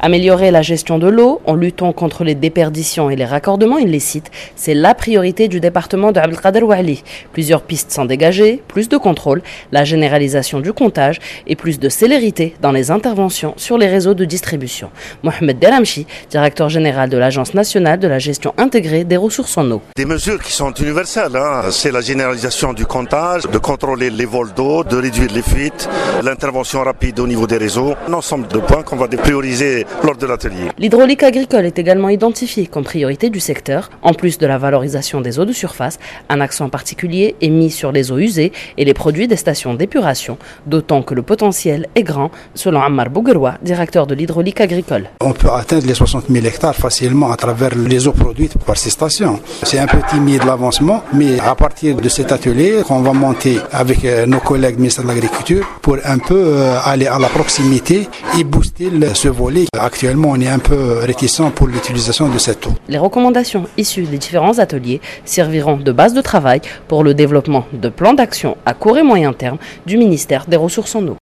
Améliorer la gestion de l'eau en luttant contre les déperditions et les raccordements illicites, c'est la priorité du département de Abdelkader Ouali. Plusieurs pistes sont dégagées, plus de contrôle, la généralisation du comptage et plus de célérité dans les interventions sur les réseaux de distribution. Mohamed Deramchi, directeur général de l'Agence nationale de la gestion intégrée des ressources en eau. Des mesures qui sont universelles, c'est la généralisation du comptage, de contrôler les vols d'eau, de réduire les fuites, l'intervention rapide au niveau des réseaux, un ensemble de points qu'on va prioriser lors de l'atelier. L'hydraulique agricole est également identifiée comme priorité du secteur. En plus de la valorisation des eaux de surface, un accent particulier est mis sur les eaux usées et les produits des stations d'épuration, d'autant que le potentiel est grand, selon Ammar Bougueroua, directeur de l'hydraulique agricole. On peut atteindre les 60 000 hectares facilement à travers les eaux produites par ces stations. C'est un peu timide l'avancement, mais à partir de cet atelier, on va monter avec nos collègues du ministère de l'Agriculture pour un peu aller à la proximité et booster ce volet. Actuellement, on est un peu réticent pour l'utilisation de cette eau. Les recommandations issues des différents ateliers serviront de base de travail pour le développement de plans d'action à court et moyen terme du ministère des Ressources en eau.